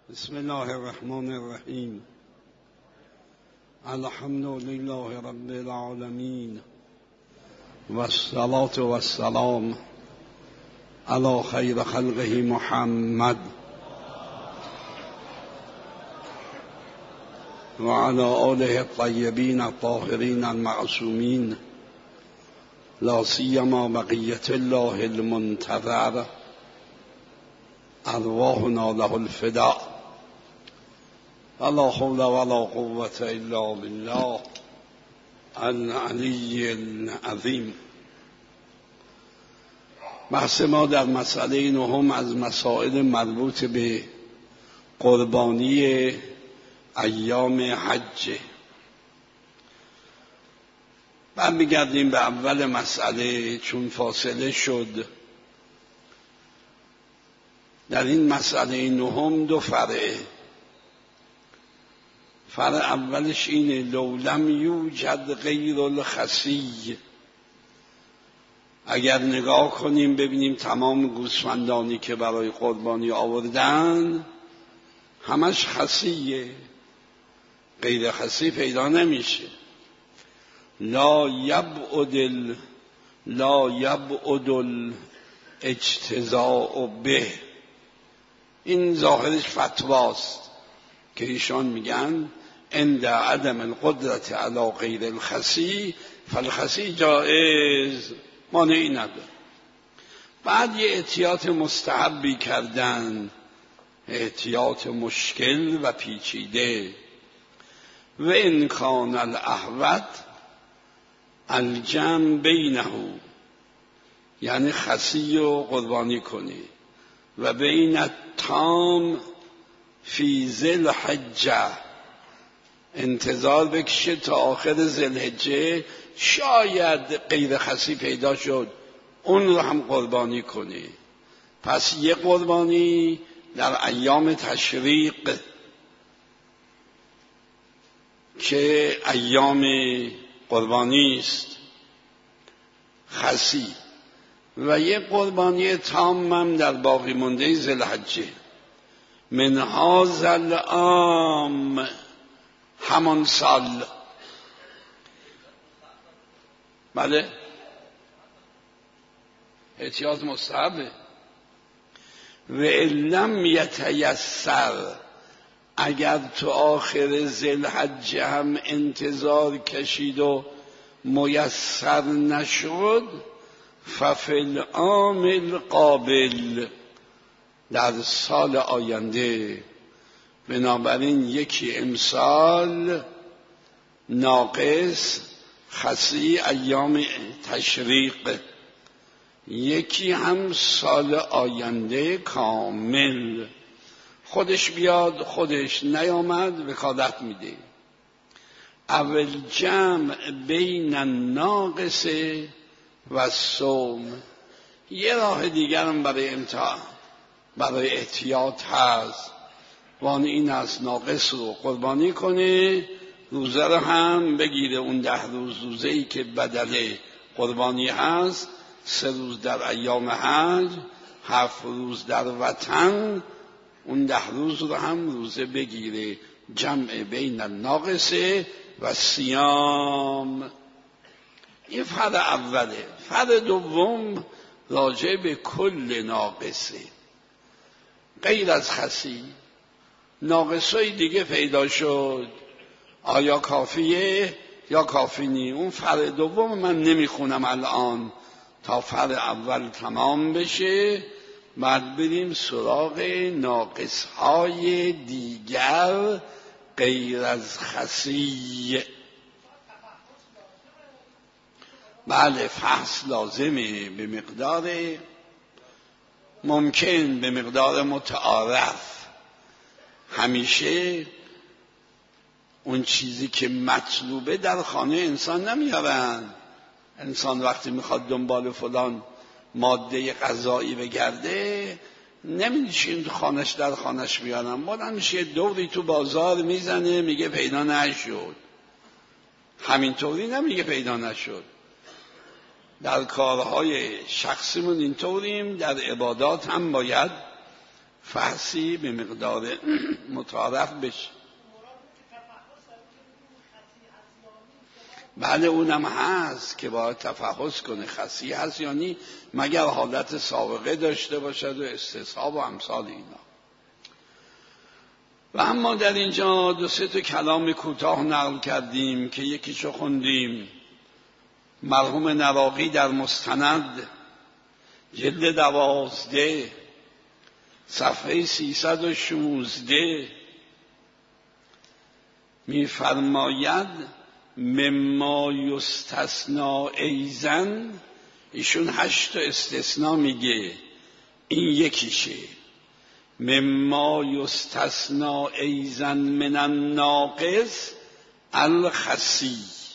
بسم الله الرحمن الرحیم. الحمد لله رب العالمین و الصلاة و السلام علی خیر خلقه محمد و علی آله الطیبین الطاهرین المعصومین، لا سیما بقیة الله المنتظر، ارواحنا له الفداء، ولا حول ولا قوة الا بالله العلی العظیم. بحث ما در مسئله نهم از مسائل مربوط به قربانی ایام حج. برمیگردیم به اول مسئله چون فاصله شد. در این مسئله نهم دو فرعه. فرع اولش اینه: لو لم یوجد غیر الخسی. اگر نگاه کنیم ببینیم تمام گوسفندانی که برای قربانی آوردن همش خسیه، غیر خسی پیدا نمیشه. لا یبعد الاجتزاء به. این ظاهرش فتواست که ایشان میگن عند عدم القدرت علی غیر الخسی فالخسی جائز، مانعی نداره. بعد یه احتیاط مستحبی کردن، احتیاط مشکل و پیچیده. و ان کان الاحوط الجمع بینه، یعنی خسی رو قربانی کنی، و بین التام فی ذی الحجه، انتظار بکشه تا آخر ذی الحجه، شاید غیر خسی پیدا شد اون رو هم قربانی کنی. پس یه قربانی در ایام تشریق که ایام قربانی است خسی، و یه قربانی تام هم در باقی مونده ذی الحجه. من هذا العام، همان سال. بله، احتیاط مستحبه. و لم یتیسر، اگر تو آخر ذی الحجه هم انتظار کشید و میسر نشد، ففی العام القابل، در سال آینده. بنابراین یکی امسال ناقص خسی ایام تشریق، یکی هم سال آینده کامل. خودش بیاد خودش نیامد وکالت میده. اول جمع بین الناقص و الصوم. یه راه دیگر هم برای احتیاط هست، وان این از ناقص رو قربانی کنه، روزه رو هم بگیره. اون 10 روز روزه‌ای که بدل قربانی هست، 3 روز در ایام حج، 7 روز در وطن، اون 10 روز رو هم روزه بگیره. جمع بین الناقص و صیام. این فرد اوله. فرد دوم راجع به کل ناقصه، غیر از خسی. ناقصای دیگه پیدا شد، آیا کافیه یا کافی نی؟ اون فرع دوم من نمیخونم الان تا فرع اول تمام بشه، بعد بریم سراغ ناقصهای دیگر غیر از خسی. بله، فحص لازمه به مقدار ممکن، به مقدار متعارف. همیشه اون چیزی که مطلوبه در خانه انسان نمیارن. انسان وقتی میخواد دنبال فلان ماده غذایی بگرده، نمیشین تو خانش در خانش بیارن، بلند میشه دوری تو بازار میزنه میگه پیدا نشد. همینطوری نمیگه پیدا نشد. در کارهای شخصیمون اینطوریم، در عبادات هم باید فحصی به مقدار متعارف بشه. بله اونم هست که باید تفحص کنه خسی هست یا نی، مگر حالت سابقه داشته باشد و استصحاب و امثال اینا. و اما در اینجا 2-3 کلام کوتاه نقل کردیم که یکیشو خوندیم. مرحوم نواقی در مستند جلد 12 صفحه 316 می‌فرماید مما یستثنا ایزن، ایشون 8 استثناء میگه، این یکیشه. مما یستثنا ایزن من الناقص الخسی،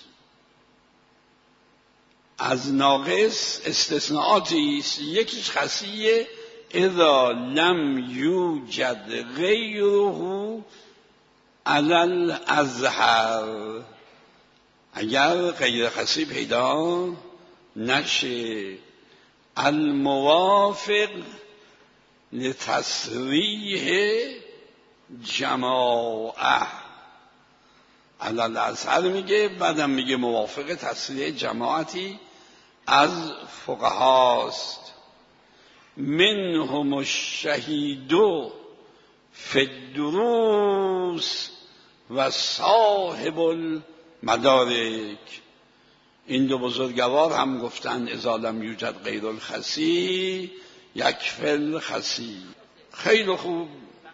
از ناقص استثناءاتی است، یکیش خسیه. اذا لم یوجد غیره علی الازهر، اگر غیر خسی پیدا نشه. الموافق لتصریح جماعه، علی الازهر میگه، بعدم میگه موافق تصریح جماعتی از فقهاست. منهم الشهید فی الدروس و صاحب المدارک. این 2 بزرگوار هم گفتن اذا لم یوجد غیر الخسی یکفی الخسی. خیلی خوب.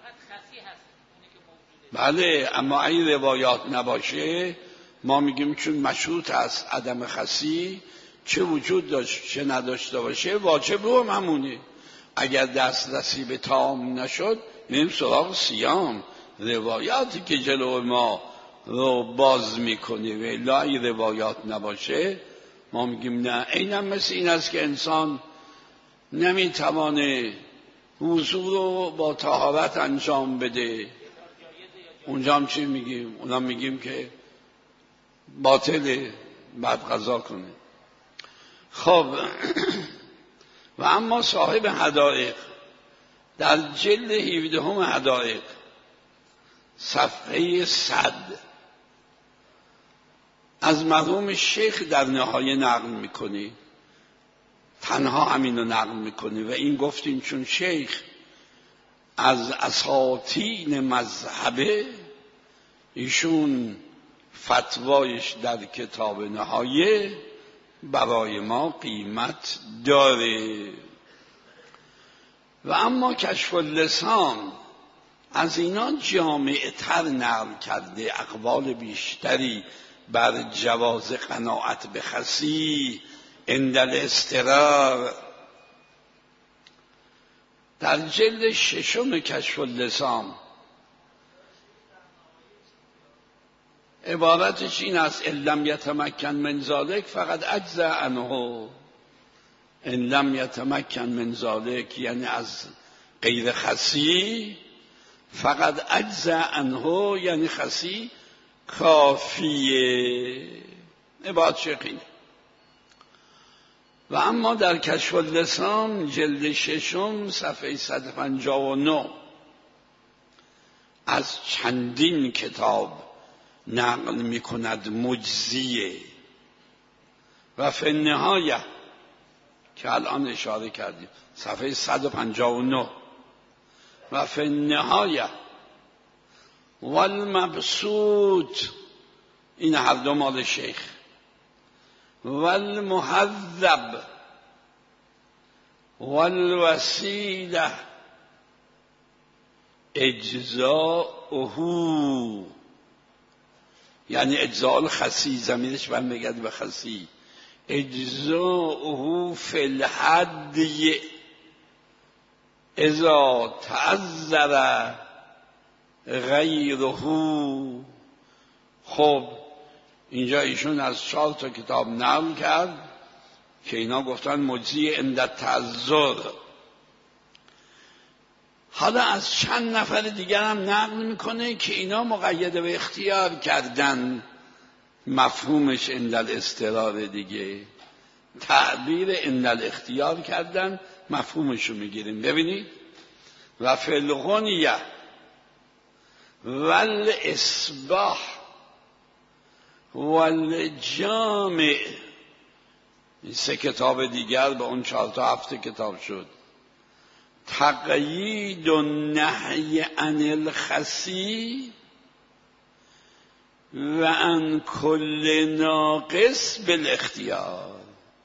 بله اما این روایات نباشه ما میگیم چون مشروط است عدم خسی، چه وجود داشت چه نداشته باشه واجب رو همونه. اگر دسترسی به تام نشد میریم سراغ صیام، روایاتی که جلو ما رو باز میکنه. و الا این روایات نباشه ما میگیم نه. اینم مثل این است که انسان نمیتوانه وضو رو با طهارت انجام بده، اونجا هم چی میگیم؟ اونا میگیم که باطله، بعد قضا کنه. خب و اما صاحب حدائق در جلد 17 حدائق صفحه 100 از مرحوم شیخ در نهایه نقل میکنی، تنها همینو نقل میکنی. و این گفتیم چون شیخ از اساطین مذهبه، ایشون فتوایش در کتاب نهایه برای ما قیمت داره. و اما کشف اللسان از اینا جامع تر نقل کرده، اقوال بیشتری بر جواز قناعت به خسی عند الاضطرار. در جلد 6 کشف اللسان عبارتش این است: ان لم یتمکن من ذلک فقد اجزا عنه. ان لم یتمکن من ذلک یعنی از غیر خسی، فقد اجزا عنه یعنی خسی کافیه. عبارت شیخینه. و اما در کشف اللسان جلد 6 صفحه 159 از چندین کتاب نقل می کند مجزیه. و فی النهایه که الان اشاره کردیم صفحه 159 و فی النهایه والمبسوط، این هر دو مال شیخ، والمهذب والوسیله اجزاؤه، یعنی اجزاء الخسی، زمینش برمیگرده به خسی. اجزاؤه فی الحدی اذا تعذر غیره. خب اینجا ایشون از 4 کتاب نقل کرد که اینا گفتن مجزی عند تعذر. حالا از چند نفر دیگر هم نقل میکنه که اینا مقید به اختیار کردن، مفهومش عند الاضطرار دیگه، تعبیر عند الاختیار کردن، مفهومشو میگیریم. ببینید و فی الغنیه والاسباح والجامع. این 3 کتاب دیگر به اون 4 تا 7 کتاب شد. تقیید و نهی عن الخسی و عن کل ناقص بالاختیار.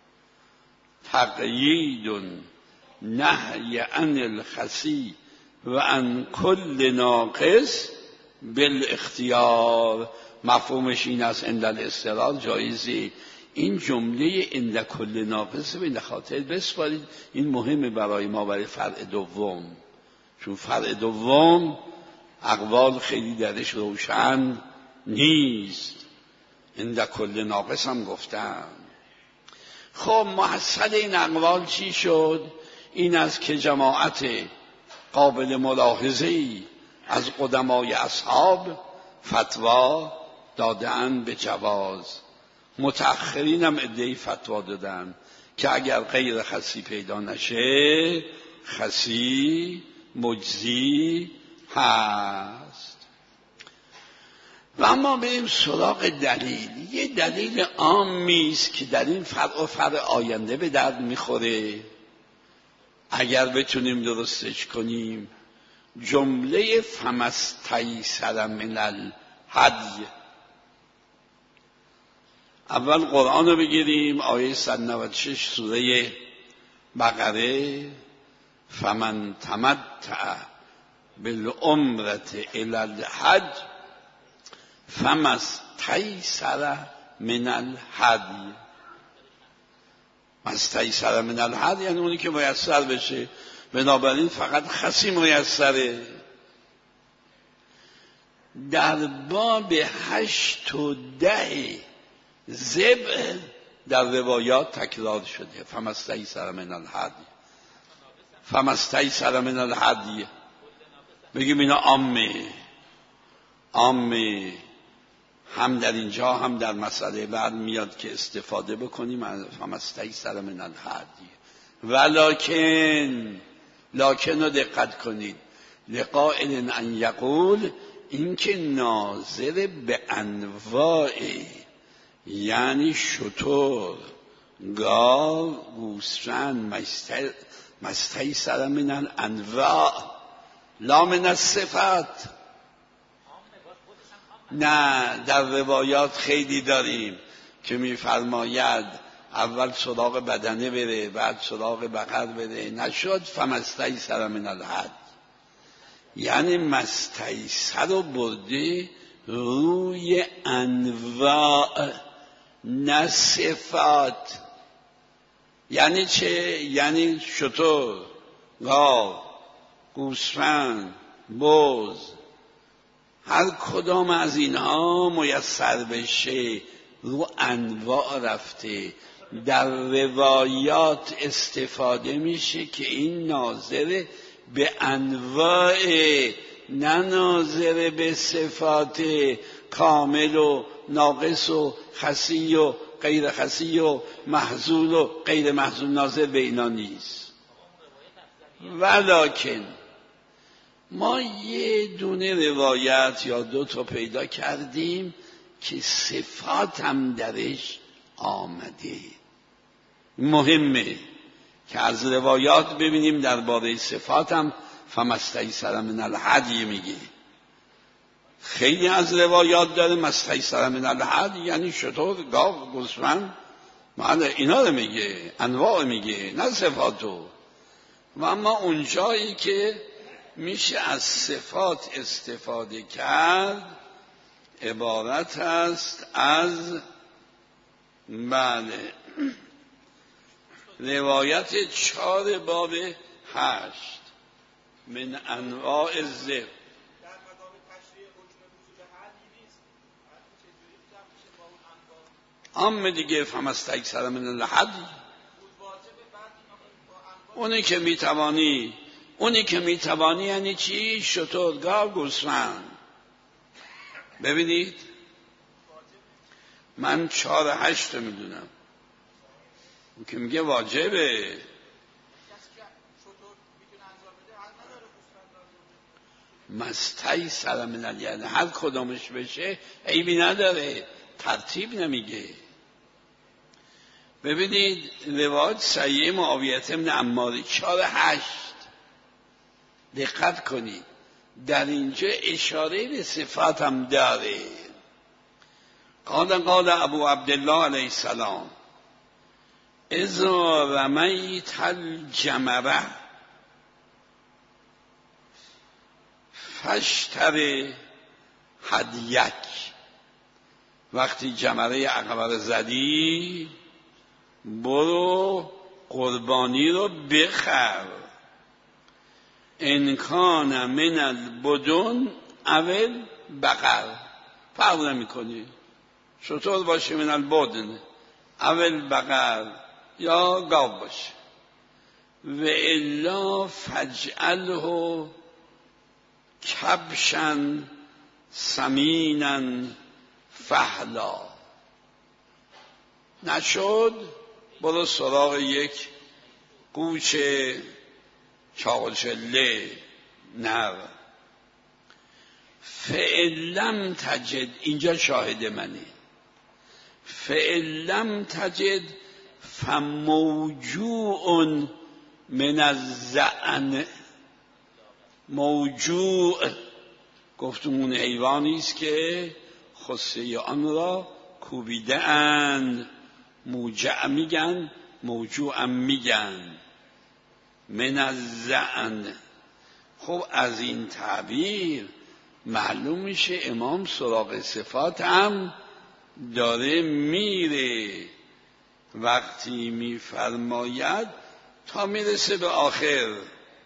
تقیید و نهی عن الخسی و عن کل ناقص بالاختیار. مفهومش این است عند الاضطرار جایزه. این جمله عند کل ناقص به خاطر بسپارید، این مهمه برای ما، برای فرع دوم، چون فرع دوم اقوال خیلی درش روشن نیست. عند کل ناقص هم گفتم. خب محصل این اقوال چی شد؟ این است که جماعت قابل ملاحظه‌ای از قدمای اصحاب فتوا دادن به جواز. متأخرین هم عده‌ای فتوا دادن که اگر غیر خسی پیدا نشه خسی مجزی هست. و اما بریم سراغ دلیل. یه دلیل عامی است که در این فرع و فرع آینده به درد میخوره اگر بتونیم درستش کنیم. جمله فمستیسر من الهدی. اول قرآن رو بگیریم، آیه 196 سوره بقره. فمن تمتع بالعمرة الی الحج فمستیسر من الهدی. مستیسر من الهدی یعنی اونی که میسر بشه. بنابراین فقط خسی میسره. در باب 8 و 10 ذبح در روایات تکرار شده. فمستیسر من الهدی، فمستیسر من الهدی. بگیم اینا عامه هم در اینجا هم در مسئله بعد میاد که استفاده بکنیم. فمستیسر من الهدی. لکن رو دقت کنید. لقائل ان یقول، این که ناظر به انواع، یعنی شتر، گاو، گوسفند، مستیسر من الانواع لا من الصفات. نه، در روایات خیلی داریم که میفرماید اول سراغ بدنه بره بعد سراغ بقر بره، نشد فمستیسر من الهدی. یعنی مستیسر رو برده روی انواع نه صفات. یعنی چه؟ یعنی شتر، گاو، گوسفند، بز، هر کدام از اینها میسر بشه رو انواع رفته. در روایات استفاده میشه که این ناظر به انواع، نه ناظر به صفات کامل و ناقص و خسی و غیر خسی و محزول و غیر محزول، ناظر به اینا نیست. ولکن ما یه دونه روایت یا 2 تا پیدا کردیم که صفات هم درش آمده. مهمه که از روایات ببینیم درباره صفات هم فمستیسر من الهدی میگه. خیلی از روایات داره مستیسر من الهدی یعنی شتر، گاو، گوسفند، اینا رو میگه، انواع میگه، نه صفاتو. و اما اون جایی که میشه از صفات استفاده کرد عبارت است از روایت 4 باب 8 من انواع الذبح. عام دیگه فمستیسر من الهدی. اونی که میتوانی یعنی چی؟ شتر، گاو، گوسفند. ببینید من 4-8 میدونم. اون که میگه واجبه. مستیسر من الیدین، هر کدامش بشه عیبی نداره، ترتیب نمیگه. ببینید روایت صحیح معاویه بن عمار 4:8 دقت کنید، در اینجا اشاره به صفات هم داره. قال ابو عبدالله علیه السلام اذا رمیت الجمره فاشتر هدیک، وقتی جمره عقبه زدی برو قربانی رو بخر. ان کان من البدن اول بقر، فرق نمی‌کنه شطور باشه، من البدن اول بقر یا گاو باشه. و الا فجعله کبشا سمینا فحلا، نشد برو سراغ یک قوچ چاقوچله نر. فعلم تجد، اینجا شاهد منی، فعلم تجد فموجوع من الزعن. موجوع گفتم اون حیوانی است که خصه آن را کوبیده اند، موجع میگن، موجوع میگن، من الزعن. خب از این تعبیر معلوم میشه امام سراغ صفات هم داره میره. وقتی میفرماید تا میرسه به آخر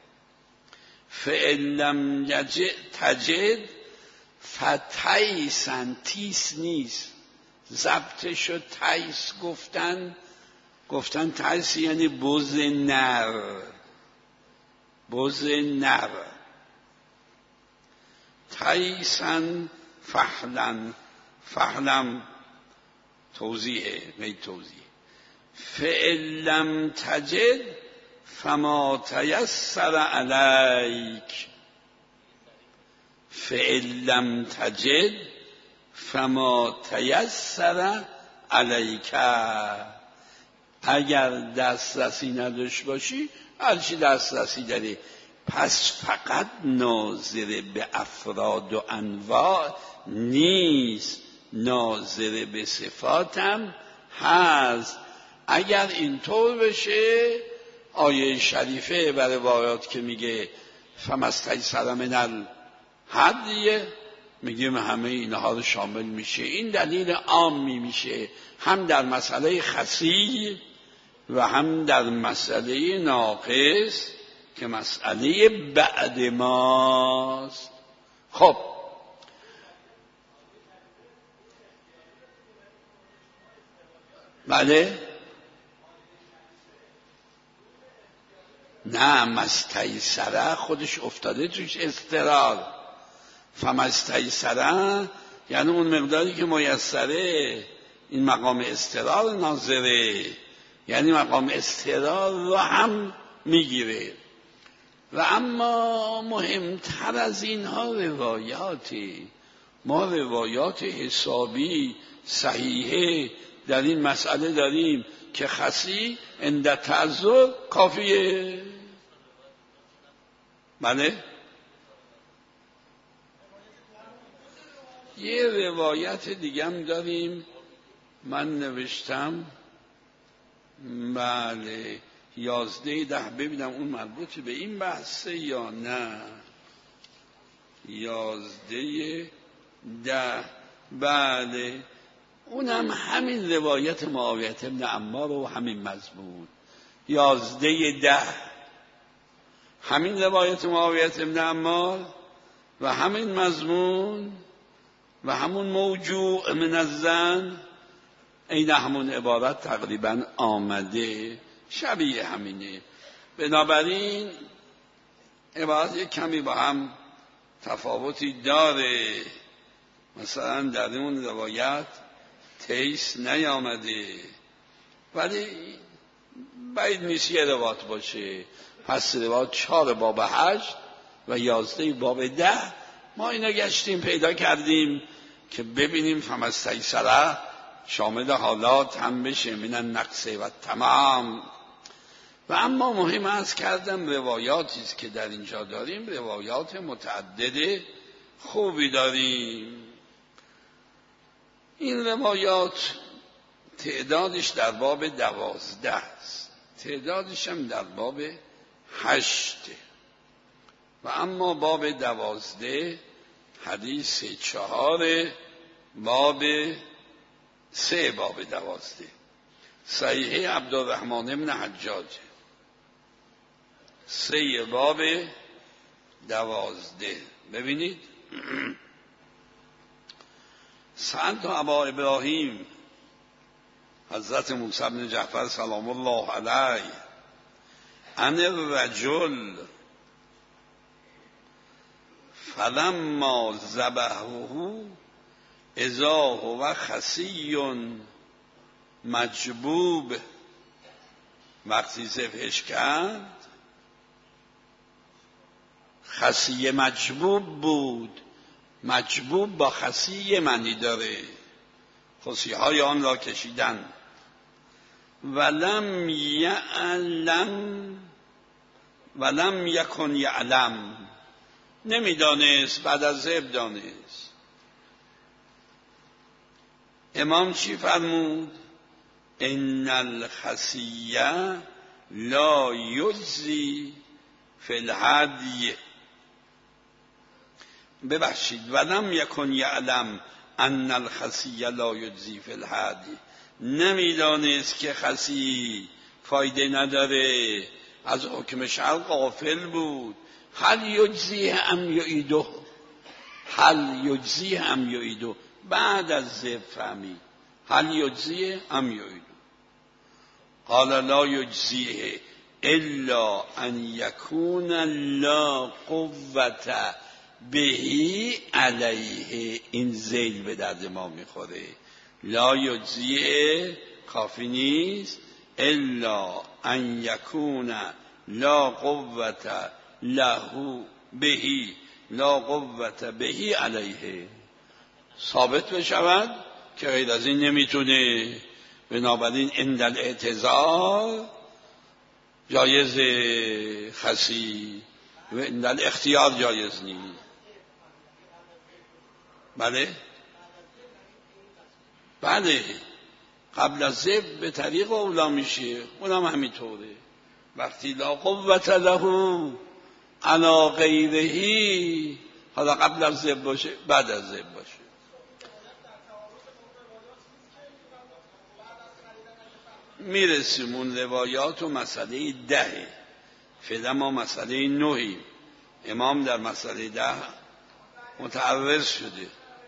فعلم تجد فتیسن، تیس نیست، ضبط شد تیس، گفتن تیس یعنی بز نر، بز نر. تیسن فحلن، فحلم توضیحه غیر توضیح. فعلم تجد فما تیسر علیک، فعلم تجد فما تیسر علیک، اگر دسترسی نداشت باشی هرچی دسترسی داری. پس فقط ناظر به افراد و انواع نیست، ناظر به صفاتم هست. اگر اینطور بشه آیه شریفه برای روایات که میگه فمستیسر من الهدی، میگیم همه اینها رو شامل میشه. این دلیل عامی میشه هم در مسئله خسی و هم در مسئله ناقص که مسئله بعد ماست. خب بله، نه مستیسره خودش افتاده توش اضطرار. فمستیسره یعنی اون مقداری که میسره، این مقام اضطرار ناظره، یعنی مقام اضطرار رو هم میگیره. و اما مهمتر از اینها روایاتی، ما روایات حسابی صحیحه در این مسئله داریم که خسی عند تعذر کافیه. بله، یه روایت دیگه هم داریم من نوشتم، بله 11:10، ببینم اون مربوط به این بحثه یا نه. 11:10 بله، اونم همین روایت معاویه بن عمار و همین مضمون. 11:10 همین روایت معاویه بن عمار و همین مضمون و همون موجوع من الزن، این همون عبارت تقریبا آمده، شبیه همینه. بنابراین عبارت کمی با هم تفاوتی داره. مثلا در اون روایت تیس نیامده، ولی بعید نیست یه روایت باشه. پس روایت 4 باب 8 و 11 باب 10 ما اینا گشتیم پیدا کردیم که ببینیم فمستیسره شامل حالات هم بشه من النقص و تمام. و اما مهم است کردم روایاتی است که در اینجا داریم روایات متعدد خوبی داریم. این روایات تعدادش در باب 12 است، تعدادش هم در باب 8. و اما باب 12 حدیث 4 باب 3 باب 12 صحیح عبدالرحمن بن حجاج 3 باب 12. ببینید سألت ابا ابراهیم حضرت موسی بن جعفر سلام الله علیه عن الرجل فلما ذبحه اذا هو خسی مجبوب. وقتی ذبحش کرد خسی مجبوب بود. مجبوب با خسی معنی داره، خسی های آن را کشیدن. ولم یکن یعلم، نمیدانست، بعد از ذبح دانست. امام چی فرمود؟ ان الخسیه لا یجزی فی الهدی. ببخشید ولم یکن یعلم ان الخسیه لا یجزی فی الهدی، نمیدانست که خسی فایده نداره، از حکم شرع غافل بود. هل یجزیه ام یعیده، هل یجزیه ام یعیده، بعد از ذبح فهمید هل یجزیه ام یعیده. قال لا یجزیه الا ان یکون لا قوة بهی علیه. این ذیل به درد ما میخوره. لا یجزیه کافی نیست، الا ان یکون لا قوة له بهی، لا قوة بهی علیه، ثابت بشود که غیر از این نمیتونه. بنابراین عند الاعتذار جایز خسی و عند الاختیار جایز نیست. بله قبل از ذبح به طریق اولا میشه، اونم همینطوره. وقتی لا قوة له علی غیره، حالا قبل از ذبح باشه بعد از ذبح باشه. میرسیم اون روایات و مسئله 10. فعلا ما مسئله 9. امام در مسئله 10 متعرض شده.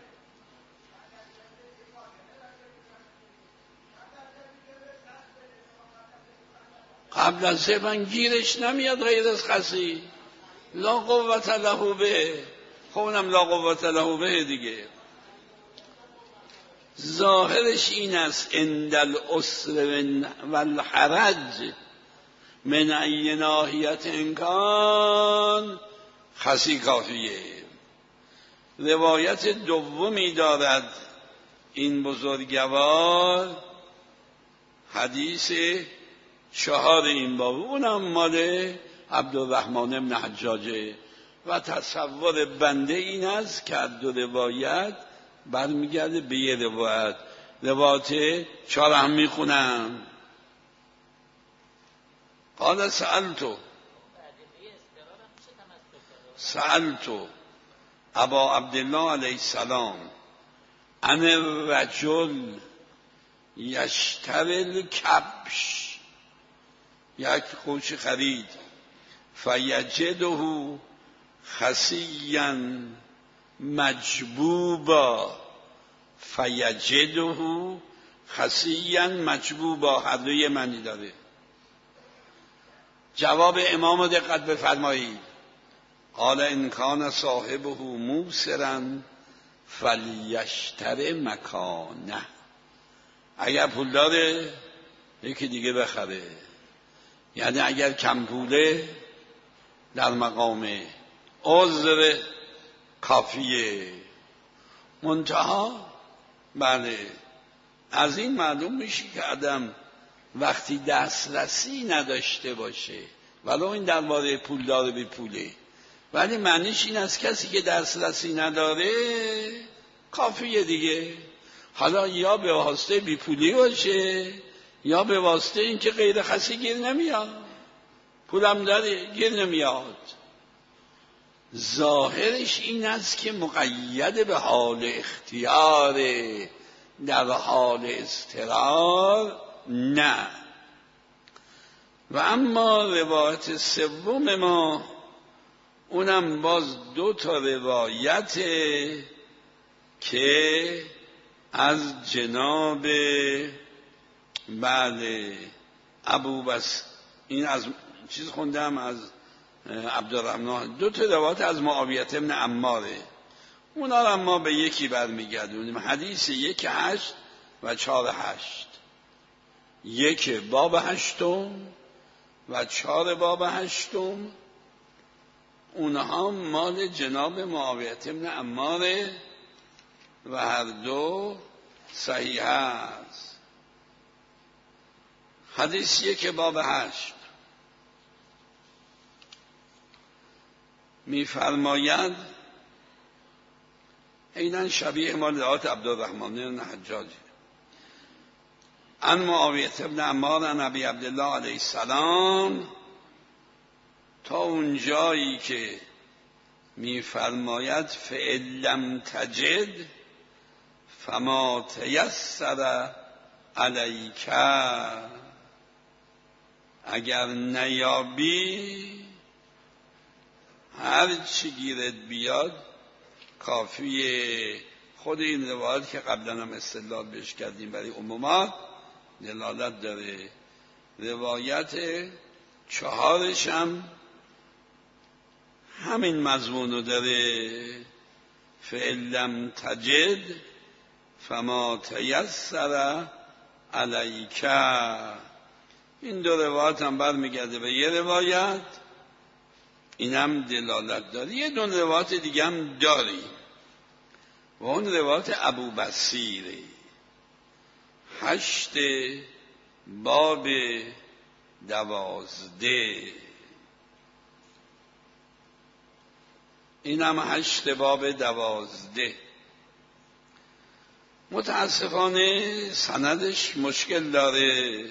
قبل از ذبح گیرش نمیاد غیر از خسی. لا قوة له به، خونم لا قوة له به دیگه. ظاهرش این است عند العسر و الحرج من ای ناحیت امکان خسی کافیه. روایت دومی دارد این بزرگوار، حدیث 4 این باب، اونم مال عبدالرحمن بن حجاجه. و تصور بنده این است که دو روایت برمیگرده به یه روایت. روایت 4 هم میخونم. قال سألتو ابا عبدالله علیه السلام عن الرجل یشتری الکبش، یک خوش خرید، فیجده خسیا مجبوبا، فیجده خسیا مجبوبا، هر دوی معنی داره. جواب امام دقت بفرمایید. قال ان کان صاحبه موسرا فلیشتر مکانه، اگر پول داره یکی دیگه بخره. یعنی اگر کم پوله در مقام عذر کافیه. منتها بله از این معلوم میشه که آدم وقتی دسترسی نداشته باشه، ولو این درباره پولدار بی پوله، ولی معنیش این است کسی که دسترسی نداره کافیه دیگه. حالا یا به واسطه بی پولی باشه یا به واسطه این که غیر خسی گیر نمیاد، پولم داره گیر نمیاد. ظاهرش این است که مقید به حال اختیاره، در حال اضطرار نه. و اما روایت سوم ما اونم باز 2 روایت که از جناب این از چیز خوندم از عبدالرحمن، 2 روایت از معاویه بن عماره. اونا را ما به یکی برمیگردونیم. حدیث 1:8 و 4:8، 1 باب 8 و 4 باب 8، اونها مال جناب معاویه بن عماره و هر 2 صحیح است. حدیث 1 باب 8 می‌فرماید، عیناً شبیه مال روایت عبدالرحمن بن حجاج، عن معاویه بن عمار عن ابی عبدالله علیه السلام، تا اون جایی که می‌فرماید فإن لم تجد فما تیسر علیک، اگر نیابی هر چی گیرت بیاد کافیه. خود این روایت که قبلا هم استدلال بهش کردیم برای عمومات دلالت داره. روایت 4 هم همین مضمونو داره، فإن لم تجد فما تیسر علیک. این 2 روایت هم برمیگرده به یه روایت، این هم دلالت داره. یه 2 روایت دیگه هم داریم و اون روایت ابوبصیره، 8 باب 12، این هم 8 باب 12. متاسفانه سندش مشکل داره.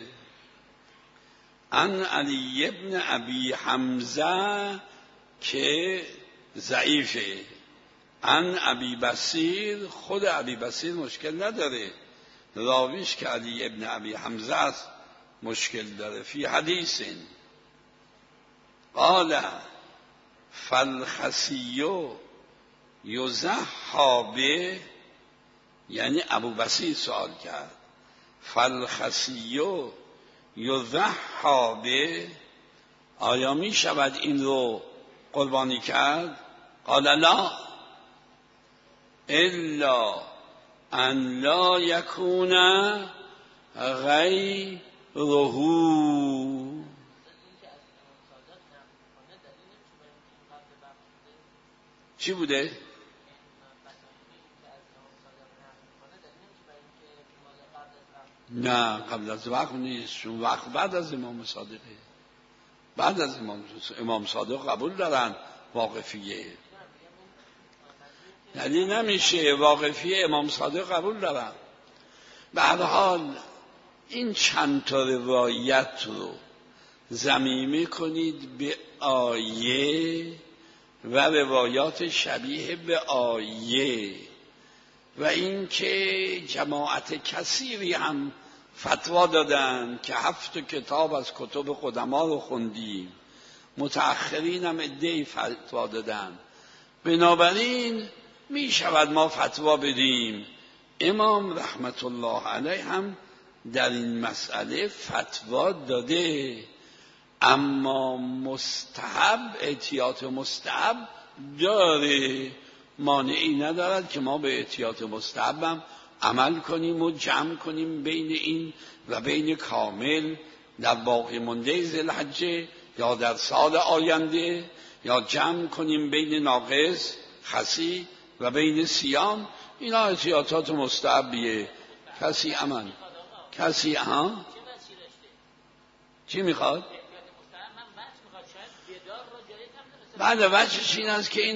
عن علی ابن ابی حمزه که ضعیفه، عن ابی بصیر، خود ابی بصیر مشکل نداره، راویش که علی ابن ابی حمزه است مشکل داره. فی حدیث قال فالخسی یضحی به، یعنی ابو بصیر سوال کرد فالخسی یضحی به، آیا می شود این رو قربانی کرد؟ قال لا الا ان لا یکون غیره. چی بوده؟ نه قبل از وقت نیست، چون وقت بعد از امام صادقه، بعد از امام صادق قبول دارن واقفیه، یعنی نمیشه واقفیه امام صادق قبول دارن. به هر حال این چند تا روایت رو ضمیمه کنید به آیه و روایات شبیه به آیه، و اینکه جماعت کثیری هم فتوا دادن که 7 کتاب از کتب قدما رو خوندیم، متأخرین هم عده‌ای فتوا دادن، بنابراین می شود ما فتوا بدیم. امام رحمت الله علیه هم در این مسئله فتوا داده، اما مستحب، احتیاط مستحب داره، مانعی ندارد که ما به احتیاط مستحب هم عمل کنیم و جمع کنیم بین این و بین کامل در باقی مانده ذوالحجه یا در سال آینده یا جمع کنیم بین ناقص خسی و بین سیام. اینا احتیاطات مستحبیه. کسی امن کسی چی میخواد؟ بعد وجهش این است که این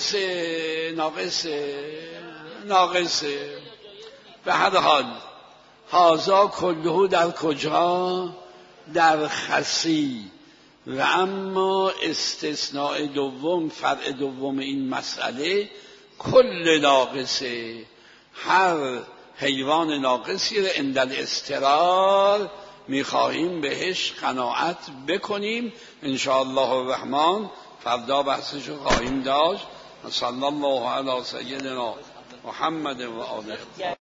ناقصه. به هر حال هازا کلهو در کجا؟ در خسی. و اما استثناء دوم، فرع دوم این مسئله کل ناقصه، هر حیوان ناقصی رو عند الاضطرار میخواهیم بهش قناعت بکنیم. انشاءالله الرحمن فردا بحثشو خواهیم داشت. صلی الله علی سیدنا محمد و آله.